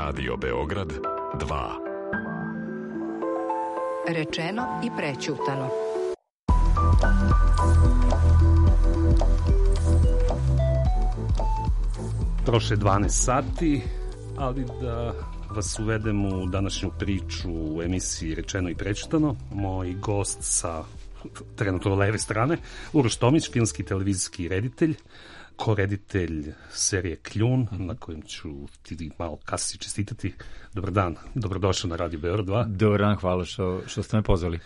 Radio Beograd 2. Rečeno i prećutano. Prošle 12 sati, ali da vas uvedem u današnju priču u emisiji Rečeno i prećutano. Moj gost sa trenutno leve strane, Uroš Tomić, filmski i televizijski reditelj, koreditelj serije Kljun, na kojem ću ti malo kasnije čestitati. Dobar dan, dobrodošao na Radio Beograd 2. Dobar dan, hvala što ste me pozvali.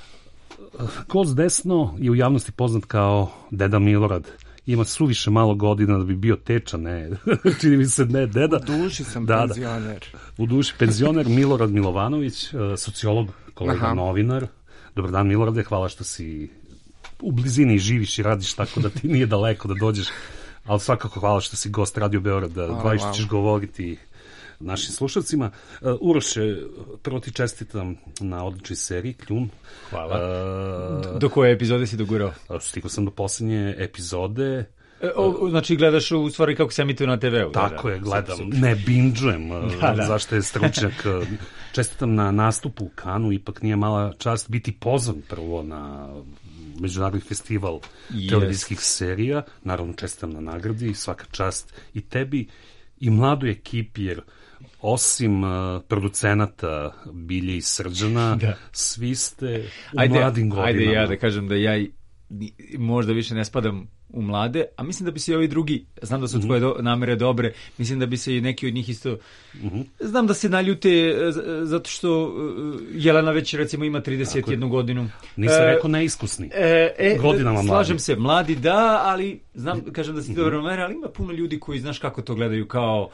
Gost desno je u javnosti poznat kao Deda Milorad. Ima suviše malo godina da bi bio teča, ne, čini mi se ne deda. U duši sam penzioner. U duši penzioner, Milorad Milovanović, sociolog, kolega, novinar. Dobar dan, Milorade, hvala što si u blizini živiš i radiš tako da ti nije daleko da dođeš, ali svakako hvala što si gost Radio Beograda 2 i što ćeš govoriti našim slušalcima. Uroše, prvo ti čestitam na odličnoj seriji Kljun. Hvala. Do koje epizode si dogurao? Stigao sam do posljednje epizode. Znači gledaš u stvari kako se emituje na TV-u? Tako je, gledam. Ne binđujem, zašto je stručnjak. Čestitam na nastupu u Kanu, ipak nije mala čast biti pozvan prvo na Međunarodni festival televizijskih serija. Naravno, čestitam na nagradi, svaka čast i tebi i mladoj ekipi, jer osim producenata Bilje i Srđana, svi ste u mladim godinama. Ajde ja da kažem da ja možda više ne spadam u mlade, a mislim da bi se i ovi drugi, znam da su tvoje namere dobre, mislim da bi se i neki od njih isto, znam da se naljute zato što Jelena već recimo ima 31 godinu. Nisam rekao neiskusni, godinama mladi. Slažem se, mladi da, ali znam, kažem da si dobro namere, ali ima puno ljudi koji znaš kako to gledaju kao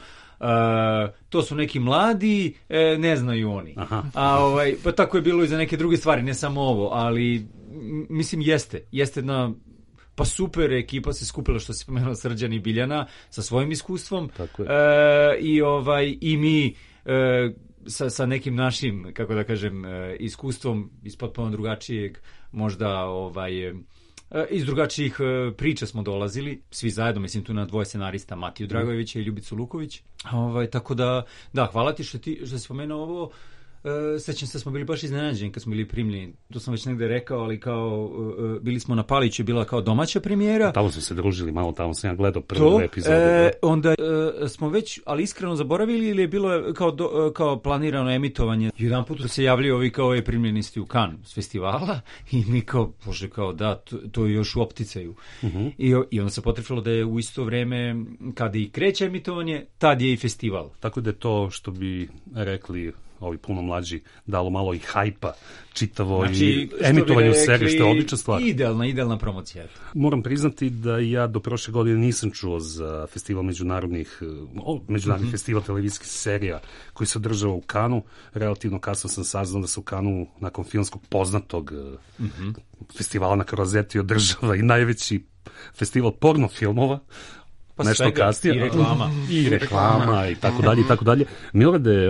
to su neki mladi, ne znaju oni. Pa tako je bilo i za neke druge stvari, ne samo ovo, ali mislim jeste jedna pa super ekipa se skupila, što si pomenuo, Srđan i Biljana sa svojim iskustvom i mi sa nekim našim, kako da kažem, iskustvom iz potpuno drugačijeg, možda iz drugačijih priča smo dolazili, svi zajedno, mislim tu na dvoje scenarista, Matiju Dragojevića i Ljubicu Luković. Tako da, hvala ti što si pomenuo ovo. Sećam se da smo bili baš iznenađeni kad smo bili primljeni, to sam već negde rekao, ali kao bili smo na Paliću, je bila kao domaća premijera. Tamo smo se družili malo, tamo sam ja gledao prve epizode. Onda smo već, ali iskreno zaboravili ili je bilo kao planirano emitovanje. Jedan put su se javljaju ovi kao primljenisti u Cannes s festivala i mi kao, bože, kao da, to je još u opticaju. I onda se potrefilo da je u isto vreme kada i kreće emitovanje, tad je i festival. Tako da je to, što bi rekli ovi puno mlađi, dalo malo i hajpa čitavo i emitovanju serije, što je odlična stvar. Idealna promocija. Moram priznati da ja do prošle godine nisam čuo za festival međunarodni festival televizijskih serija koji se održava u Kanu. Relativno kasno sam saznao da se u Kanu nakon filmskog poznatog festivala na Krozeti održava i najveći festival porno filmova. Nešto kasnije. I reklama i tako dalje. Milorade,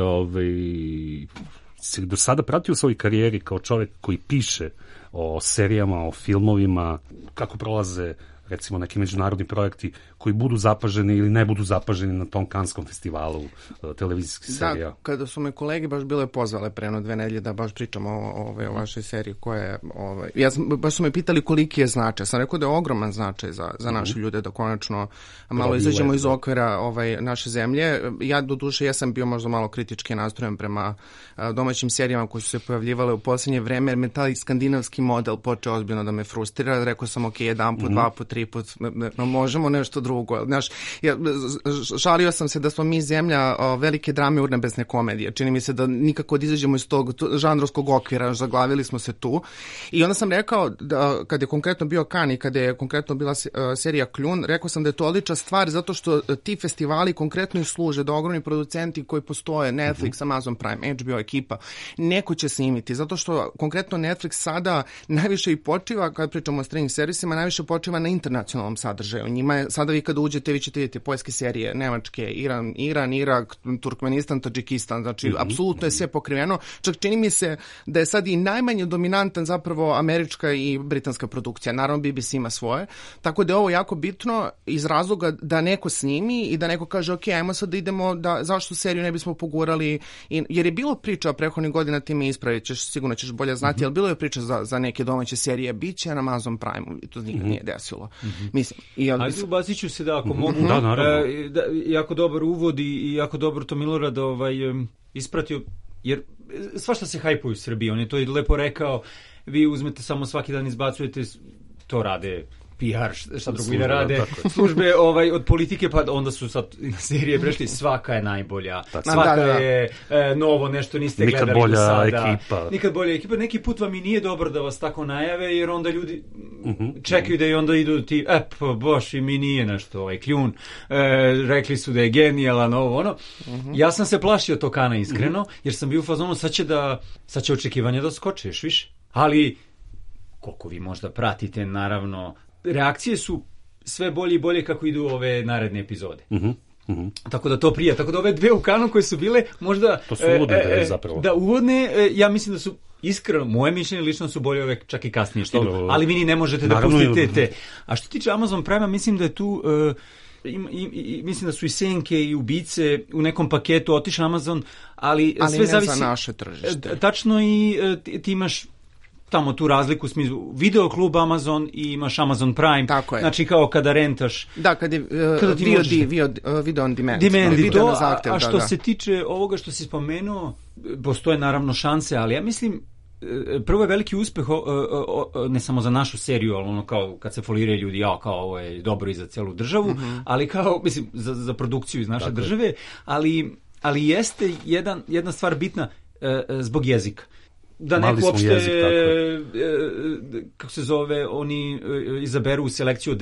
si do sada pratio u svojoj karijeri kao čovjek koji piše o serijama, o filmovima, kako prolaze recimo neki međunarodni projekti koji budu zapaženi ili ne budu zapaženi na tom Kanskom festivalu televizijskih serija. Da, kada su me kolege baš bile pozvale pre 2 nedelje da baš pričamo o vašoj seriji koja je, baš su me pitali koliki je značaj. Sam rekao da je ogroman značaj za naše ljude, da konačno malo izađemo iz okvira naše zemlje. Ja doduše sam bio možda malo kritički nastrojen prema domaćim serijama koje su se pojavljivale u posljednje vreme, jer me taj skandinavski model počeo ozbiljno da me frustrira. Rekao sam jedan put, 2 put, 3 put, možemo nešto drugo. Znaš, žalio sam se da smo mi zemlja velike drame urnebesne komedije. Čini mi se da nikako da izađemo iz tog žanrovskog okvira, zaglavili smo se tu. I onda sam rekao, da kad je konkretno bio Cannes i kada je konkretno bila serija Kljun, rekao sam da je to odlična stvar zato što ti festivali konkretno i služe da ogromni producenti koji postoje, Netflix, Amazon Prime, HBO ekipa, neko će se imiti, zato što konkretno Netflix sada najviše i počiva, kad pričamo o streaming servisima, najviše počiva na internet internacionalnom sadržaju. Njima je, sada vi kada uđete, vi ćete vidjeti poljske serije, nemačke, Iran, Irak, Turkmenistan, Tadžikistan, znači apsolutno je sve pokriveno. Čak čini mi se da je sad i najmanje dominantan zapravo američka i britanska produkcija. Naravno BBC ima svoje. Tako da je ovo jako bitno iz razloga da neko snimi i da neko kaže ok, ajmo sad da idemo, zašto seriju ne bismo pogurali, jer je bilo priča prethodnih godina, ti me ispravit ćeš, sigurno ćeš bolje znati, ali bilo je priča za neke domaće serije, bit će na Amazon Prime, i to nikad nije desilo. Mislim, ajde, ubacit ću se da ako mogu, jako dobar uvod i jako dobro to Milorad ispratio, jer svašta se hajpuju u Srbiji, on je to i lepo rekao, vi uzmete samo svaki dan izbacujete, to rade PR, šta drugo ne rade, službe od politike, pa onda su sad serije prešli, svaka je najbolja, svaka je novo, nešto niste gledali do sada. Nikad bolja ekipa. Neki put vam i nije dobro da vas tako najave, jer onda ljudi čekaju da i onda idu ti, boš, i mi nije nešto, kljun, rekli su da je genijalan, ovo, ono. Ja sam se plašio to Kana, iskreno, jer sam bio u fazonu, sad će očekivanje da skoče još više. Ali, koliko vi možda pratite, naravno, reakcije su sve bolje i bolje kako idu ove naredne epizode. Tako da to prija. Tako da ove dve u Kanu koje su bile možda... To su uvodne zapravo. Da, uvodne, ja mislim da su iskreno, moje mišljenje lično su bolje ove čak i kasnije što idu. Ali vi ni ne možete da pustite te. A što tiče Amazon Prime, mislim da je tu... mislim da su i senke i ubice u nekom paketu otišli Amazon, ali sve ne zavisi... za naše tržište. Tačno, i ti imaš tamo tu razliku u smislu video klub Amazon i imaš Amazon Prime. Tako je. Znači kao kada rentaš. Da, kada je video on demand. Video na zahtev, a što se tiče ovoga što si spomenuo, postoje naravno šanse, ali ja mislim prvo je veliki uspeh ne samo za našu seriju, ali ono kao kad se foliraju ljudi, kao ovo je dobro i za celu državu, ali kao, mislim, za produkciju iz naše države, ali jeste jedna stvar bitna zbog jezika. Da neko uopšte, kako se zove, oni izaberu selekciju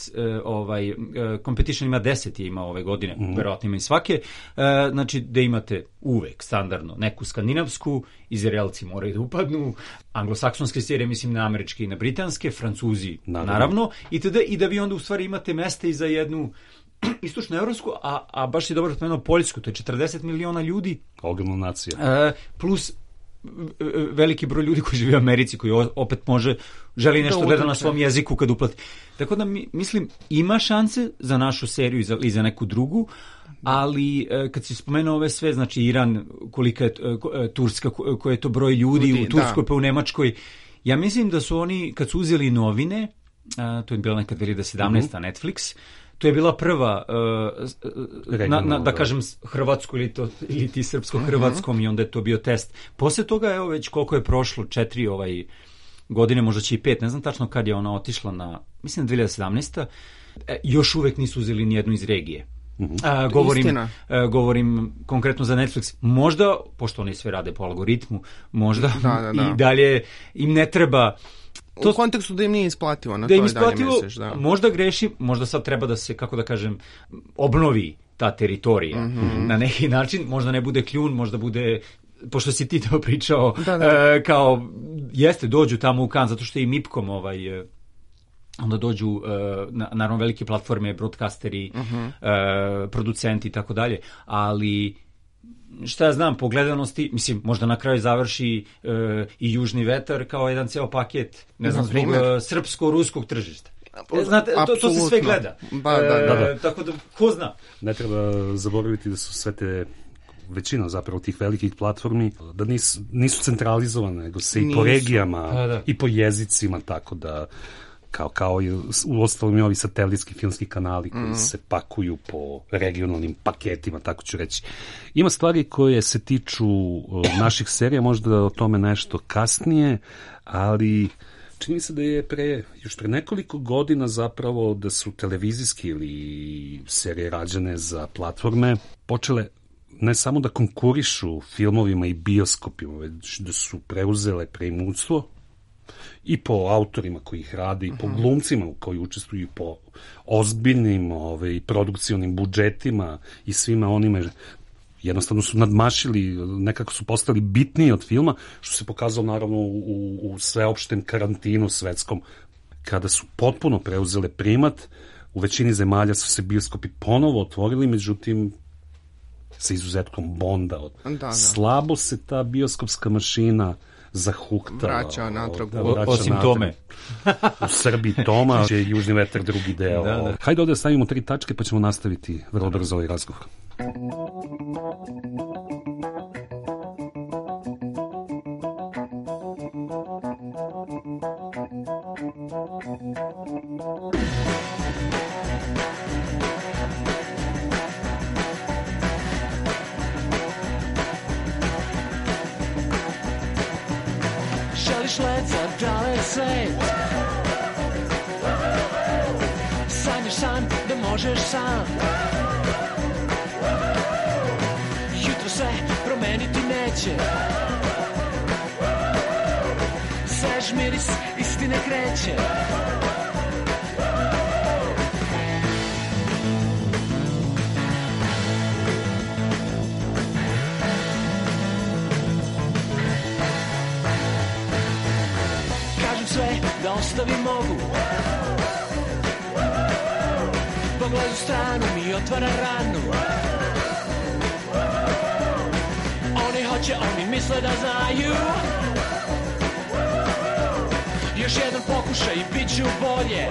10, competition ima 10 je imao ove godine, verovatno ima i svake, znači da imate uvek standardno neku skandinavsku, Izraelci moraju da upadnu, anglosaksonske serije, mislim na američke i na britanske, Francuzi naravno, i da vi onda u stvari imate mesta i za jednu istočno evropsku, a baš je dobro spomenuo Poljsku, to je 40 miliona ljudi. Ogromna nacija. Plus veliki broj ljudi koji žive u Americi, koji opet želi nešto gleda na svom jeziku kad uplati. Tako da mislim, ima šanse za našu seriju i za neku drugu, ali kad si spomenuo ove sve, znači Iran, kolika je Turska, koji je to broj ljudi u Turskoj pa u Nemačkoj, ja mislim da su oni, kad su uzeli novine, to je bila neka 2017. Netflix, to je bila prva, da kažem, hrvatsku ili ti srpsko-hrvatskom, i onda je to bio test. Poslije toga, evo već koliko je prošlo, 4 godine, možda će i 5, ne znam tačno kad je ona otišla na, mislim 2017. Još uvek nisu uzeli nijednu iz regije. Govorim konkretno za Netflix. Možda, pošto oni sve rade po algoritmu, možda i dalje im ne treba... U kontekstu da im nije isplativo, da im isplativo, možda greši, možda sad treba da se, kako da kažem, obnovi ta teritorija na neki način, možda ne bude kljun, možda bude, pošto si ti to pričao, kao, jeste, dođu tamo u Kan, zato što je i MIPCOM onda dođu, naravno, velike platforme, broadcasteri, producenti i tako dalje, ali šta ja znam, po gledanosti, mislim, možda na kraju završi i Južni vetar kao jedan ceo paket, ne znam, zbog srpsko-ruskog tržišta. Znate, to se sve gleda. Tako da, ko zna? Ne treba zaboraviti da su sve te većina zapravo tih velikih platformi, da nisu centralizovane, nego se i po regijama i po jezicima, tako da kao i u ostalom i ovi satelitski filmski kanali koji se pakuju po regionalnim paketima, tako ću reći. Ima stvari koje se tiču naših serija, možda o tome nešto kasnije, ali čini se da je još pre nekoliko godina zapravo da su televizijski ili serije rađene za platforme počele ne samo da konkurišu filmovima i bioskopima, već da su preuzele preimućstvo i po autorima koji ih rade, i po glumcima koji učestvuju, i po ozbiljnim produkcionim budžetima i svima onime, jednostavno su nadmašili, nekako su postali bitniji od filma, što se pokazalo naravno u sveopštem karantinu svetskom, kada su potpuno preuzele primat, u većini zemalja su se bioskopi ponovo otvorili, međutim, sa izuzetkom Bonda. Slabo se ta bioskopska mašina zahukta. Vraća natrag. Osim Tome. U Srbiji Toma, će Južni vetar drugi deo. Hajde ovdje stavimo 3 tačke pa ćemo nastaviti vrlo brzo ovaj razgovor. Želiš let za dalek svet, sanjaš san da možeš sam. Jutro se promeniti neće, svež miris istine kreće. Sve da ostavim mogu, pogled u stranu mi otvara ranu. Oni hoće, oni misle da znaju. Još jedan pokušaj i bit ću bolje.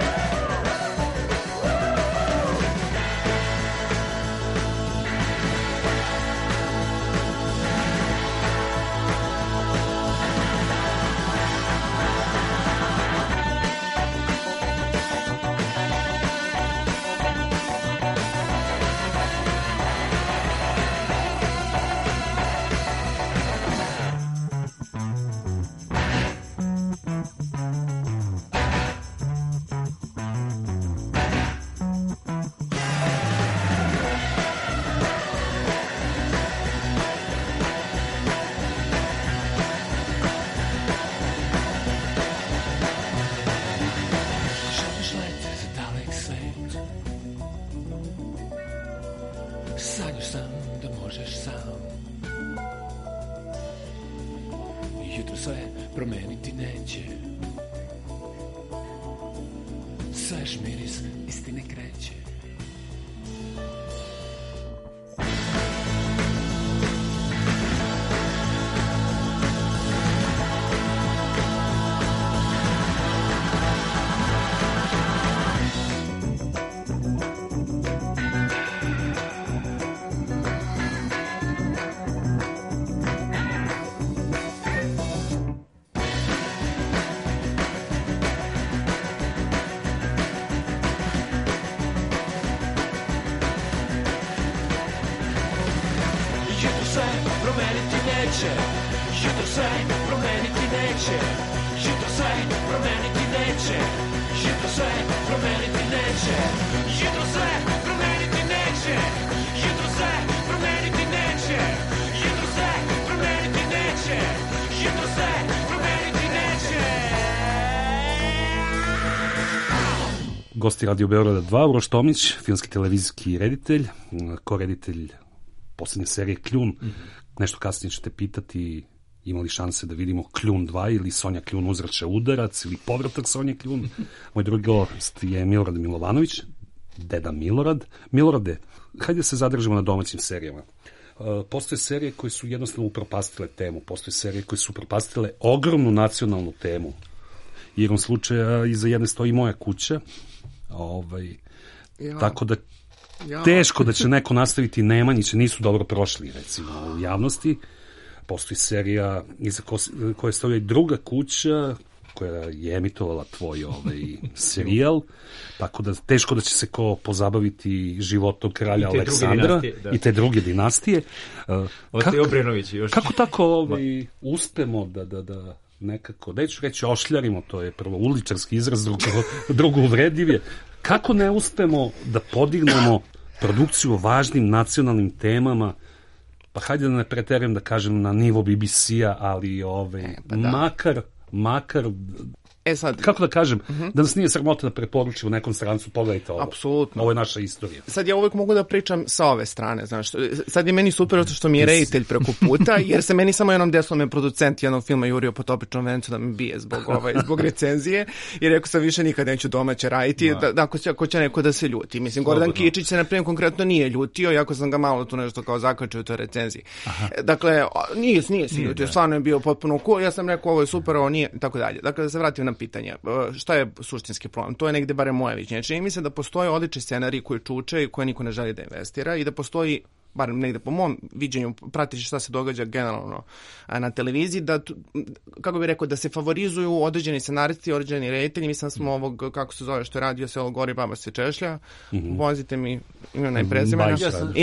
Gosti Radio Beograda 2, Uroš Tomić, filmski televizijski reditelj, koreditelj posljednje serije Kljun. Nešto kasnije ćete pitati imali šanse da vidimo Kljun 2 ili Sonja Kljun uzrače udarac ili povratak Sonje Kljun. Moj drugi gost je Milorad Milovanović, deda Milorad. Milorade, hajde se zadržimo na domaćim serijama. Postoje serije koje su jednostavno upropastile temu, postoje serije koje su upropastile ogromnu nacionalnu temu. Igrom slučaja iza jedne stoji Moja kuća. Tako da teško da će neko nastaviti Nemanjiće, nisu dobro prošli recimo u javnosti. Postoji serija iza koje stoji Druga kuća koja je emitovala tvoj serijal, tako da teško da će se ko pozabaviti životom kralja Aleksandra i te druge dinastije. Kako tako uspemo da nekako, neću reći ošljarimo, to je prvo uličarski izraz, drugo uvredljiv je. Kako ne uspemo da podignemo produkciju o važnim nacionalnim temama, pa hajde da ne preterujem da kažem na nivo BBC-a, ali makar Sad, kako da kažem, da nas nije sramota da preporučimo nekom strancu, pogledajte ovo. Apsolutno. Ovo je naša istorija. Sad ja uvek mogu da pričam sa ove strane, znaš, sad je meni super što mi je reditelj preko puta, jer se meni samo jednom desilo me producent jednog filma jurio po topičnom vencu da me bije zbog recenzije, i rekao sam više nikad neću domaće raditi, da ako će neko da se ljuti. Mislim, Gordan Kičić se, na primjer, konkretno nije ljutio, iako sam ga malo tu nešto kao zakačio u toj recenziji. Dakle, nije se ljutio, stvarno je bio potpuno cool, ja sam rekao ovo je super, ovo nije, tako dalje. Dakle, da se vratim na pitanje, šta je suštinski problem? To je negde barem moje viđenje. Čini mi se da postoje odlični scenariji koji čuče i koje niko ne želi da investira i da postoji, barem negde po mom viđenju, pratići šta se događa generalno na televiziji, da, kako bih rekao, da se favorizuju određeni scenaristi, određeni reditelji. Mislim da smo ovog, kako se zove, što je radio Selo gori, baba se češlja, vozite mi imena i prezimena.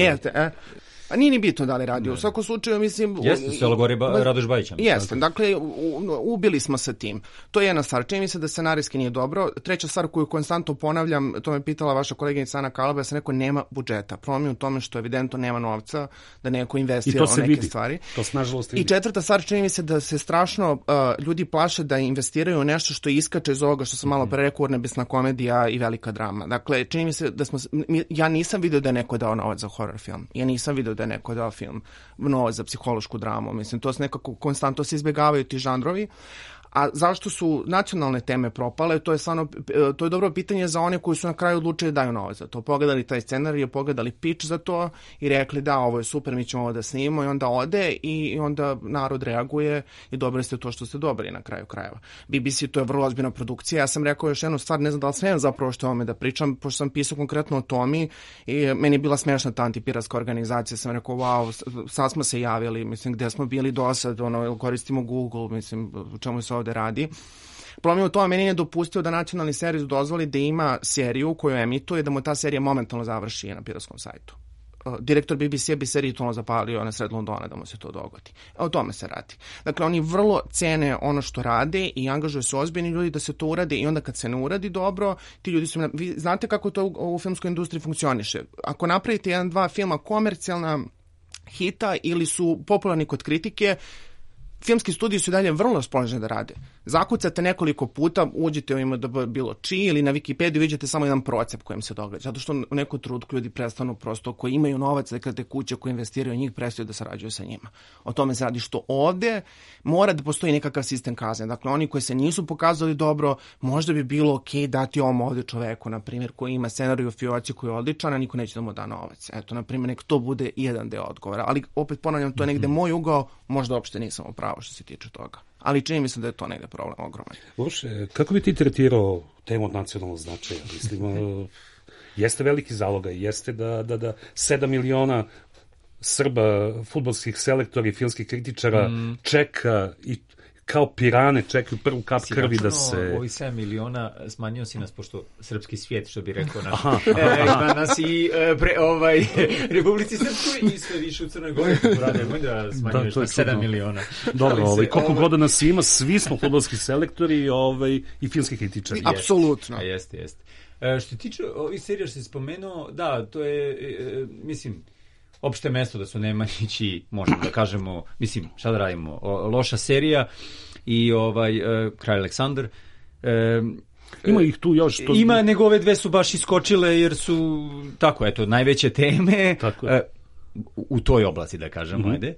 A nije ni bitno da li radio. U svakom slučaju, mislim... Jeste, Selo gori Radoš Bajića. Jeste, dakle, ubili smo sa tim. To je jedna stvar. Čini mi se da scenarijski nije dobro. Treća stvar koju konstantno ponavljam, to me pitala vaša koleginica Ana Kalaba, ja sam rekao, nema budžeta. Problem je u tome što evidentno nema novca da neko investira u neke stvari. To se nažalost vidi. I četvrta stvar, čini mi se da se strašno ljudi plaše da investiraju u nešto što iskače iz ovoga što sam malo pre rekao, urnebesna komedija i velika drama. Dakle, čini mi se da ja nisam video da je neko dao novac za horror film. Ja nisam video da je neko dao film novac za psihološku dramu. Mislim, to se nekako konstantno se izbjegavaju ti žanrovi. A zašto su nacionalne teme propale, to je dobro pitanje za one koji su na kraju odlučili da daju novac za to. Pogledali taj scenarij, pogledali pitch za to i rekli da, ovo je super, mi ćemo ovo da snimimo, i onda ode i onda narod reaguje i dobili ste to što ste dobili na kraju krajeva. BBC, to je vrlo ozbiljna produkcija. Ja sam rekao još jednu stvar, ne znam da li smijem zapravo što o tome da pričam, pošto sam pisao konkretno o Tomi i meni je bila smiješna ta antipiratska organizacija. Sam rekao, wow, sad smo se javili, mislim, gde smo bili do sad, koristimo Google, mislim, u čemu se ovde radi. Problem je u tome, meni je dopustio da nacionalni servis dozvoli da ima seriju koju emituje, da mu ta serija momentalno završi na piratskom sajtu. Direktor BBC bi seriju tono zapalio na sred Londona da mu se to dogodi. O tome se radi. Dakle, oni vrlo cene ono što rade i angažuju se ozbiljni ljudi da se to urade, i onda kad se ne uradi dobro, ti ljudi su... Vi znate kako to u filmskoj industriji funkcioniše. Ako napravite 1-2 filma komercijalna hita ili su popularni kod kritike, filmski studiji su dalje vrlo raspoloženi da rade. Zakucate nekoliko puta, uđete u IMDb bilo čiji ili na Wikipediju, vidite samo jedan procep kojem se događa. Zato što u neku trutku ljudi prestanu prosto, koji imaju novac, dakle te kuće koje investiraju njih, prestaju da sarađuju sa njima. O tome se radi, što ovde mora da postoji nekakav sistem kazne. Dakle, oni koji se nisu pokazali dobro, možda bi bilo okej dati ovom ovde čoveku, na primjer, koji ima scenariju u fioci koji je odličan, a niko neće da mu da novac. Eto, na primjer, nek to bude jedan deo odgovora. Ali opet ponavljam, to je negde moj ugao, možda uopšte nisam upravo što se tiče toga. Ali čini mi se da je to negde problem ogroman. Uroše, kako bi ti tretirao temu od nacionalnog značaja? Mislim, jeste veliki zalogaj, jeste da 7 miliona Srba, fudbalskih selektora i filmskih kritičara čeka i kao pirane čekaju prvu kap krvi da se... Ovih 7 miliona smanjio si nas, pošto srpski svijet, što bi rekao ima nas i Republici Srpskoj i sve više u Crnoj Gori. Moj da smanjuješ na 7 miliona. Dobro, koliko god da nas ima, svi smo fudbalski selektori i filmski kritičari. Apsolutno. Jeste. Što tiče ovih serija što si spomenuo, da, to je, mislim, opšte mesto da su Nemanjići, možemo da kažemo, mislim, šta da radimo, loša serija i Kralj Aleksandar. Ima ih tu još. Ima, nego ove dve su baš iskočile jer su, tako, eto, najveće teme u toj oblasti, da kažemo, ajde.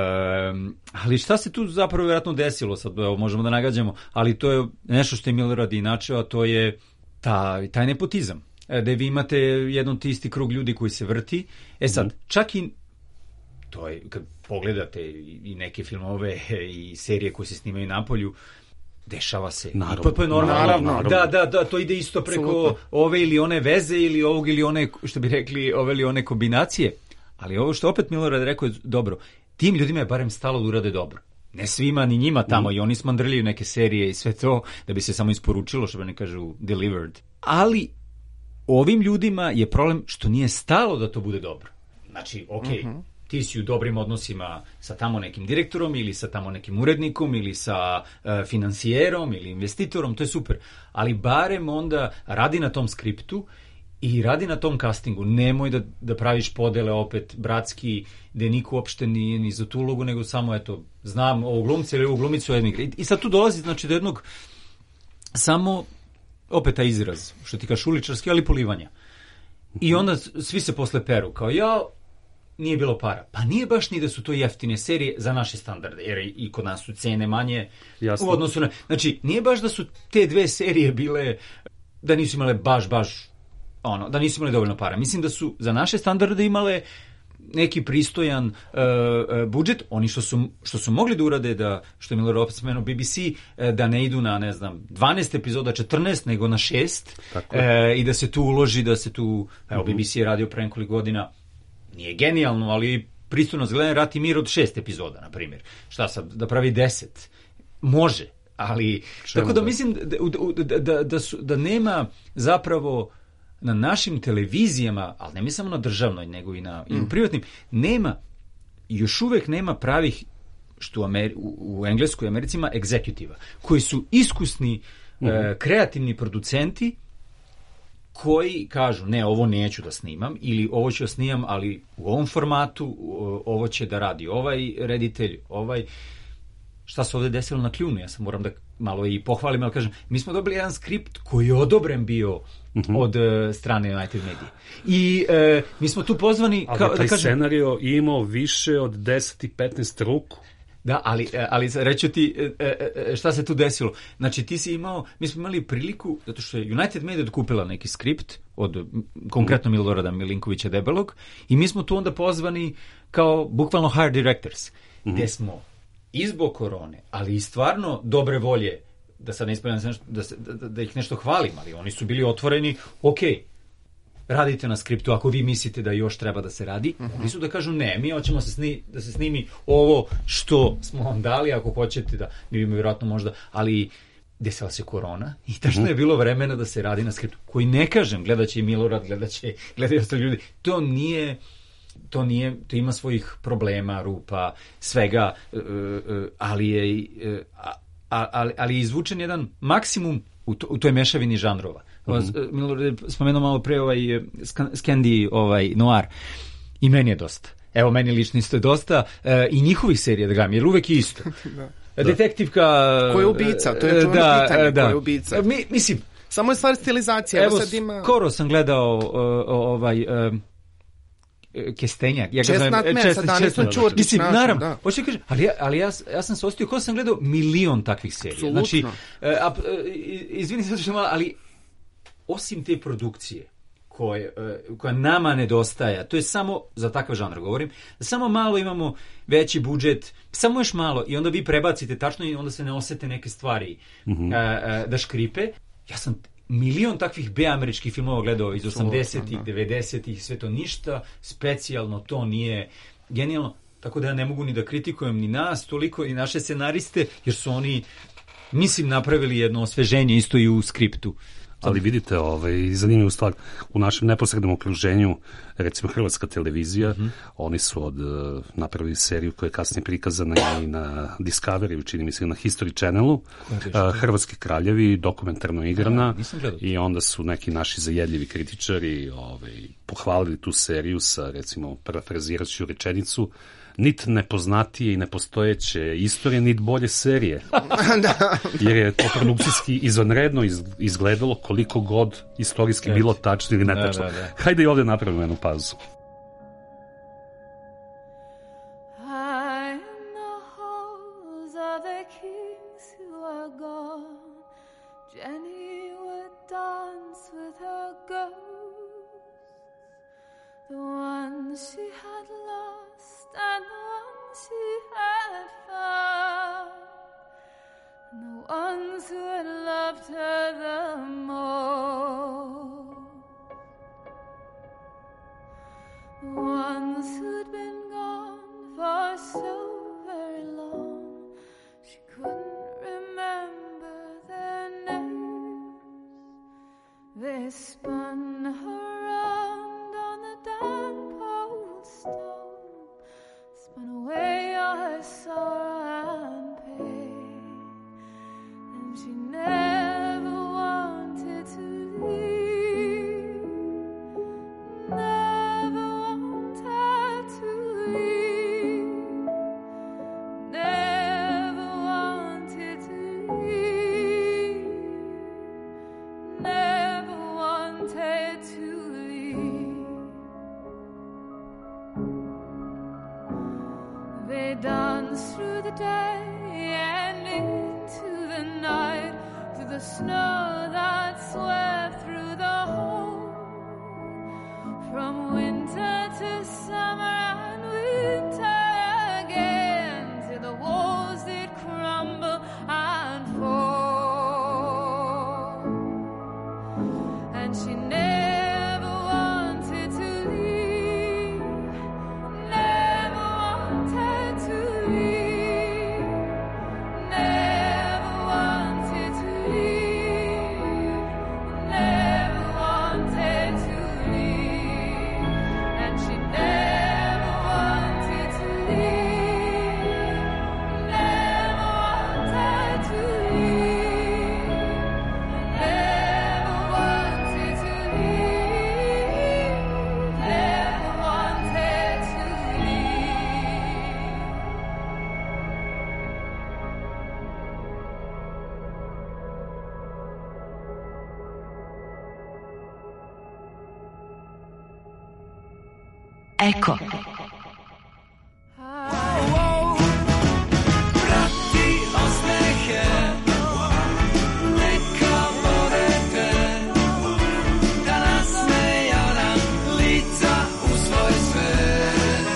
Ali šta se tu zapravo vjerojatno desilo, sad možemo da nagađamo, ali to je nešto što je Milorad inače, a to je taj nepotizam. Da vi imate jedan ti isti krug ljudi koji se vrti. Sad, čak i to je, kad pogledate i neke filmove i serije koje se snimaju napolju, dešava se. Naravno. Da, to ide isto preko ove ili one veze ili ovog ili one, što bi rekli, ove ili one kombinacije. Ali ovo što opet Milorad rekao je dobro, tim ljudima je barem stalo da urade dobro. Ne svima, ni njima tamo, i oni smandrljaju neke serije i sve to, da bi se samo isporučilo, što bi ne kažu delivered. Ali ovim ljudima je problem što nije stalo da to bude dobro. Znači, ti si u dobrim odnosima sa tamo nekim direktorom ili sa tamo nekim urednikom ili sa finansijerom ili investitorom, to je super. Ali barem onda radi na tom skriptu i radi na tom castingu. Nemoj da praviš podele opet bratski, gde niko uopšte nije ni za tu ulogu, nego samo, eto, znam ovog glumca ili ovu glumicu. I sad tu dolazi, znači, do jednog samo, opet taj izraz, što ti kažeš uličarski, ali polivanja. I onda svi se posle peru, kao nije bilo para. Pa nije baš ni da su to jeftine serije za naše standarde, jer i kod nas su cene manje. Jasno. U odnosu na... Znači, nije baš da su te dve serije bile, da nisu imale baš, da nisu imale dovoljno para. Mislim da su za naše standarde imale neki pristojan budžet, oni što su mogli da urade, što je Miller opet spomenuo BBC, da ne idu na, 12 epizoda, 14, nego na 6, i da se tu uloži, BBC je radio pre nekoliko godina, nije genijalno, ali pristojno zgledan Rat i mir od 6 epizoda, na primjer. Šta sad, da pravi 10? Može, ali... Tako da mislim da nema zapravo na našim televizijama, ali ne mi samo na državnoj, nego i u privatnim, još uvek nema pravih, što u Engleskoj i Americi ima egzekutiva, koji su iskusni, kreativni producenti, koji kažu, ne, ovo neću da snimam, ili ovo ću da snimam, ali u ovom formatu, ovo će da radi ovaj reditelj, šta se ovde desilo na Kljunu, ja sam moram da malo i pohvalim, ali kažem, mi smo dobili jedan skript koji je odobren bio od strane United Media. I mi smo tu pozvani... Ali taj scenario imao više od 10 i 15 ruku. Da, ali reću ti šta se tu desilo. Znači, mi smo imali priliku, zato što je United Media odkupila neki skript od konkretno Milorada Milinkovića Debelog, i mi smo tu onda pozvani kao bukvalno hire directors, gde smo i zbog korone, ali i stvarno dobre volje, da sad ne ispravljam da ih nešto hvalim, ali oni su bili otvoreni, radite na skriptu, ako vi mislite da još treba da se radi, oni su da kažu ne, mi hoćemo da se snimi ovo što smo vam dali, ako hoćete da, mi bi vjerojatno možda, ali desila se korona i tačno je bilo vremena da se radi na skriptu, koji ne kažem, gledaće i Milorad, gledaju ostali ljudi, to ima svojih problema, rupa, svega, ali je izvučen jedan maksimum u toj mešavini žanrova. Spomenuo malo pre Scandi noir, i meni je dosta. Evo, meni lično isto je dosta, i njihovih serija, da gledam, jer uvek je isto. Detektivka... Ko je ubica? To je čuveno pitanje, ko je ubica. Mislim... Samo je stvar stilizacija. Evo, skoro sam gledao Kestenjak. Česnat mesa, Danisno Čurčić. Mislim, naravno, hoću da kažem, ali ja sam se ostio, ko sam gledao milion takvih serija. Znači, izvini se što malo, ali osim te produkcije koja nama nedostaje, to je samo, za takav žanr govorim, samo malo imamo veći budžet, samo još malo, i onda vi prebacite tačno i onda se ne osete neke stvari da škripe. Ja sam milion takvih B-američkih filmova gledao iz 80-ih, 90-ih, sve to ništa specijalno, to nije genijalno, tako da ja ne mogu ni da kritikujem ni nas toliko i naše scenariste, jer su oni, mislim, napravili jedno osveženje isto i u skriptu. Ali vidite, zanimljivu stvar, u našem neposrednom okruženju, recimo Hrvatska televizija, oni su napravili seriju koja je kasnije prikazana i na Discovery, čini mi se na History Channelu, Hrvatski kraljevi, dokumentarno igrana, i onda su neki naši zajedljivi kritičari pohvalili tu seriju sa, recimo, parafrazirajući rečenicu, nit nepoznatije i nepostojeće istorije, nit bolje serije. Jer je to produkcijski izvanredno izgledalo, koliko god istorijski bilo tačno ili netačno. Hajde i ovdje napravimo jednu pauzu. The ones she had lost and the ones she had found, and the ones who had loved her the most, the ones who'd been gone for so very long, she couldn't remember their names. They spun her damp old stone, spun away all her sorrow and pain, and she never wanted to leave, never wanted to leave, never wanted to leave. day and into the night, through the snow that swept through the hole, from winter to summer and winter again, till the walls did crumble and fall. And she never wanted to leave, never wanted to leave, never wanted to leave, never wanted to leave. And she never wanted to leave, never wanted to leave, never wanted to leave, never wanted to Eko. Prati osmehe, neka vodete, da nasmejana lica u svoj svet.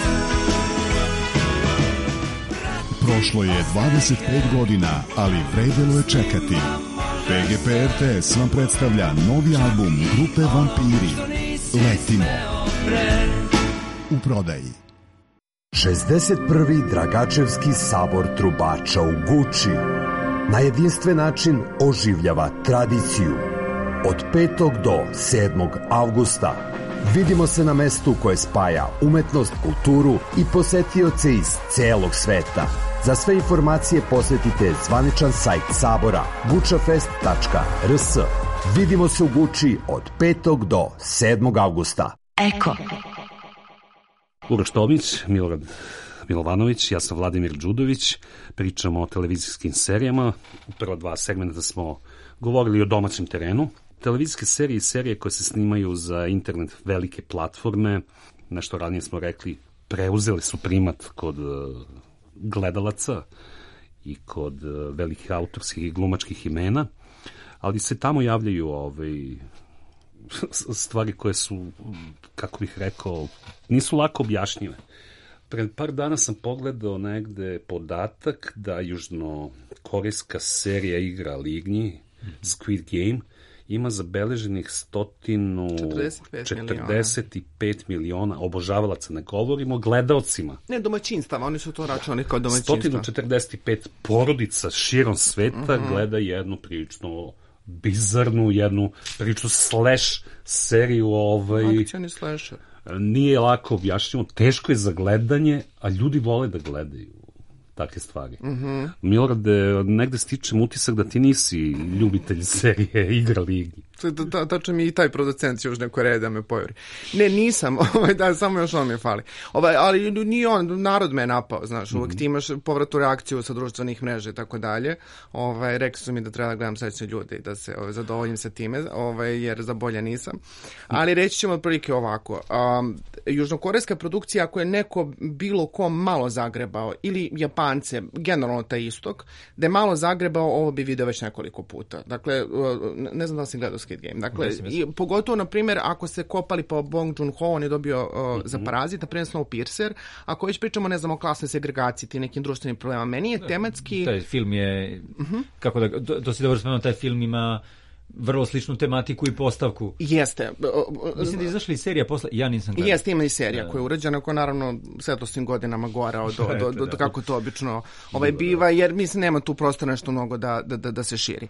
Prošlo je 25 godina, ali vredelo je čekati. PGP RTS vam predstavlja novi album grupe Vampiri. Letimo. U prodaji. 61. Dragačevski sabor trubača u Guči na jedinstven način oživljava tradiciju. Od 5. do 7. avgusta vidimo se na mestu koje spaja umetnost, kulturu i posetioce iz celog sveta. Za sve informacije posetite zvaničan sajt sabora gučafest.rs. Vidimo se u Guči od 5. do 7. avgusta. Eko. Uroš Tomić, Milorad Milovanović, ja sam Vladimir Đudović, pričamo o televizijskim serijama. U prva dva segmenta smo govorili o domaćem terenu. Televizijske serije i serije koje se snimaju za internet velike platforme, nešto ranije smo rekli, preuzeli su primat kod gledalaca i kod velikih autorskih i glumačkih imena, ali se tamo javljaju stvari koje su, kako bih rekao, nisu lako objašnjive. Pred par dana sam pogledao negde podatak da južnokorejska serija Igra lignji, Squid Game, ima zabeleženih 145 miliona obožavalaca, ne govorimo o gledaocima. Ne, domaćinstava, oni su to računali kao domaćinstva. 145 porodica širom sveta gleda jednu prilično bizarnu, jednu prilično slash seriju. Akcioni slasher. Nije lako objašnjivo, teško je za gledanje, a ljudi vole da gledaju takve stvari. Milorade, negde stičem utisak da ti nisi ljubitelj serije Igra ligi. Tačno mi i taj producent Južne Koreje da me pojuri. Ne, nisam, da, samo još on mi fali. Ali nije on, narod me je napao, znaš, uvijek ti imaš povratnu reakciju sa društvenih mreža i tako dalje. Rekli su mi da treba da gledam srećne ljude i da se zadovoljim sa time, jer za bolje nisam. Ali reći ćemo otprilike ovako. Južnokorejska produkcija, ako je neko bilo ko malo zagrebao, ili Japance, generalno taj istok, da je malo zagrebao, ovo bi video već nekoliko puta. Dakle, ne znam da li si gledao Squid Game. Dakle, pogotovo, na primjer, ako se kopali po Bong Joon-ho, on je dobio za Parazit, na primjer Snowpiercer. Ako već pričamo, ne znam, o klasnoj segregaciji, ti nekim društvenim problemama, meni je tematski... Taj film je, kako da, to si dobro spomenuo, taj film ima vrlo sličnu tematiku i postavku. Jeste. Mislim da je izašla i serija posle, ja nisam gledao. Jeste, ima i serija koja je urađena, koja naravno svetostim godinama gora od kako to obično biva, jer mislim nema tu prostora nešto mnogo da se širi.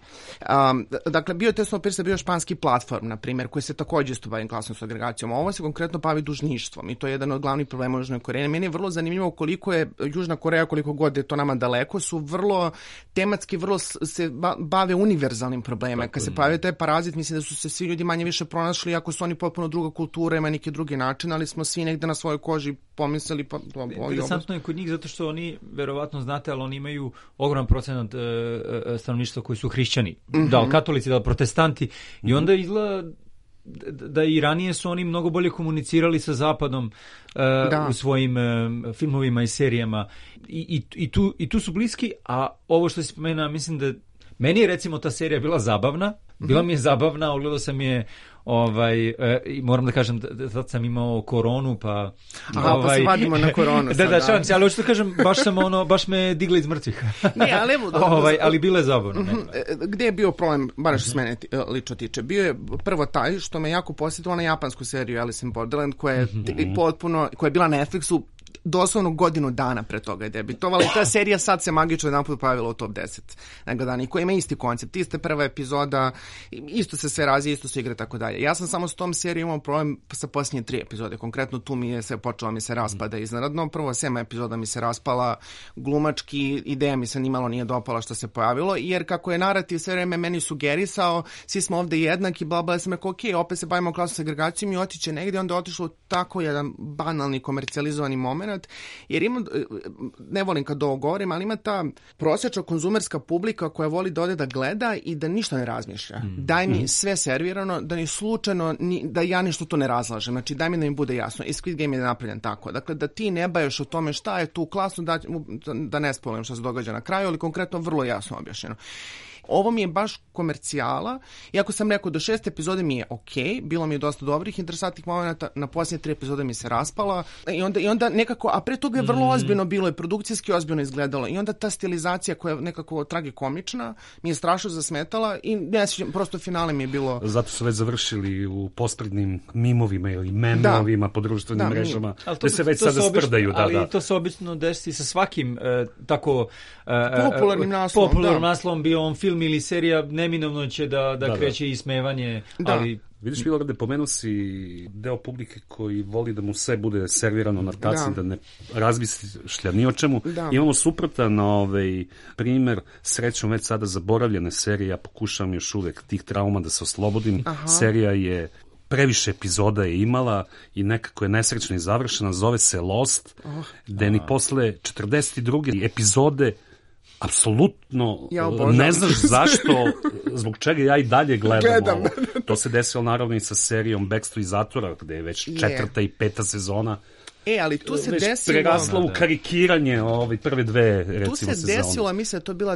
Dakle, bio je Snowpiercer, bio španski platform, na primjer, koji se također isto bavi klasnom segregacijom. Ovo se konkretno bavi dužništvom i to je jedan od glavnih problema u Južnoj Koreji. Meni je vrlo zanimljivo koliko je Južna Koreja, koliko god je to nama daleko, su vrlo tematski, vrlo se bave univerzalnim problemima. Kad se taj Parazit, mislim da su se svi ljudi manje više pronašli, ako su oni potpuno druga kultura, ima neki drugi način, ali smo svi negde na svojoj koži pomislili... Interesantno je kod njih, zato što oni, verovatno znate, ali oni imaju ogroman procenat stanovništva koji su hrišćani. Da li katolici, da li protestanti. I onda izgleda da i ranije su oni mnogo bolje komunicirali sa Zapadom u svojim filmovima i serijama i tu su bliski, a ovo što si spomenuo, mislim da meni je recimo ta serija bila zabavna, bila mi je zabavna, ogledao sam je moram da kažem da sam imao koronu, pa pa se vadimo na koronu. Da, ali hoću da kažem, baš me digla iz mrtvih. Ne, ali evo, ali bilo je zabavno. Gde je bio problem, bar što se mene lično tiče? Bio je prvo taj što me jako posjetilo na japansku seriju Alice in Borderland, koja je bila na Netflixu doslovno godinu dana pre toga je debitovala i ta serija sad se magično jedanput pojavila u top 10 i koja ima isti koncept, iste prva epizoda, isto se sve razvija, isto se igra, tako dalje. Ja sam samo s tom serijom imao problem sa posljednje 3 epizode, konkretno tu počela mi se raspada iznenadno, prvo 7 epizoda mi se raspala, glumački ideja mi se nimalo nije dopala što se pojavilo, jer kako je narativ sve vreme meni sugerisao, svi smo ovde jednaki, bla, ja sam rekao, ok, opet se bavimo klasnom segregacijom i otiće negdje, onda je otišlo tako jedan banalni komercijalizovani moment, jer ne volim kad ovo govorim, ali ima ta prosječna konzumerska publika koja voli da ode da gleda i da ništa ne razmišlja. Daj mi sve servirano, da ni slučajno, da ja ništa to ne razlažem. Znači, daj mi da mi bude jasno. I Squid Game je napravljen tako. Dakle, da ti ne bajaš o tome šta je tu klasno, da ne spoilujem šta se događa na kraju, ali konkretno vrlo jasno objašnjeno. Ovo mi je baš komercijala, iako sam rekao do 6 epizode mi je ok, bilo mi je dosta dobrih, interesantnih momenta, na posljednje 3 epizode mi se raspala i onda nekako, a pre toga je vrlo ozbiljno bilo i produkcijski ozbiljno izgledalo i onda ta stilizacija koja je nekako tragikomična mi je strašno zasmetala i prosto finale mi je bilo... Zato su već završili u posprednim mimovima ili memovima po društvenim mrežama, da se već sada sprdaju. Ali to se obično desi sa svakim tako popularnim naslovom, bio on film ili serija, neminovno će da kreće ismevanje, ali... Vidiš, Milorade, pomenuo si deo publike koji voli da mu sve bude servirano na taci, da ne razmišlja ni o čemu. Imamo suprotan primer, srećom već sada zaboravljene serije, ja pokušavam još uvek tih trauma da se oslobodim. Serija je previše epizoda je imala i nekako je nesrećno i završena, zove se Lost, gde ni posle 42. epizode apsolutno ne znaš zašto, zbog čega ja i dalje gledam ovo. To se desilo naravno i sa serijom Bekstvo iz zatvora, gde je već 4. i 5. sezona ali tu se desilo... prerasla u karikiranje prve 2, recimo, sezone. Tu se desilo, mislim da to bila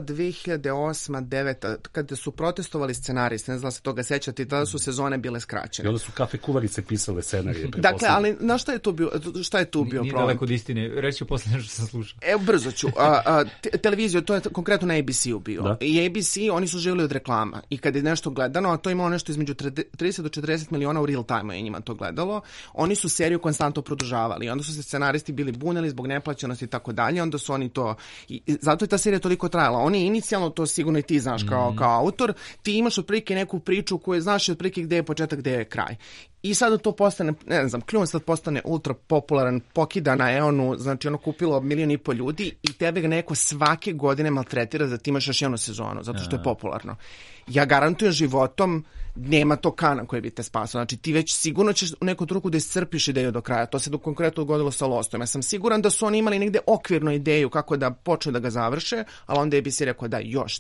2008-2009, kada su protestovali scenaristi, ne znam se toga sećati, tada su sezone bile skraćene. I onda su kafe kuvarice pisale scenarije. Dakle, ali na šta je tu bio problem? Nije daleko od istine, reći ću posle nešto sam slušao. Brzo ću. Televiziju, to je konkretno na ABC-u bio. I ABC, oni su živjeli od reklama. I kad je nešto gledano, a to je imalo nešto između 30 do 40 miliona u real time je njima to gledalo, oni su seriju konstantno produžavali. Onda su se scenaristi bili bunili zbog neplaćenosti i tako dalje, onda su oni to... zato je ta serija toliko trajala. Oni inicijalno, to sigurno i ti znaš kao autor, ti imaš otprilike neku priču koju znaš otprilike gde je početak, gde je kraj. I sada to postane, ne znam, Kljun sad postane ultra popularan, pokida na Eonu, znači ono kupilo 1,5 miliona ljudi i tebe ga neko svake godine maltretira da ti imaš još jednu sezonu, zato što je popularno. Ja garantujem životom nema to kana koje bi te spasao. Znači ti već sigurno ćeš u neku truku da iscrpiš ideju do kraja. To se konkretno dogodilo sa Lostom. Ja sam siguran da su oni imali negde okvirnu ideju kako da počnu da ga završe, ali onda je bi si rekao da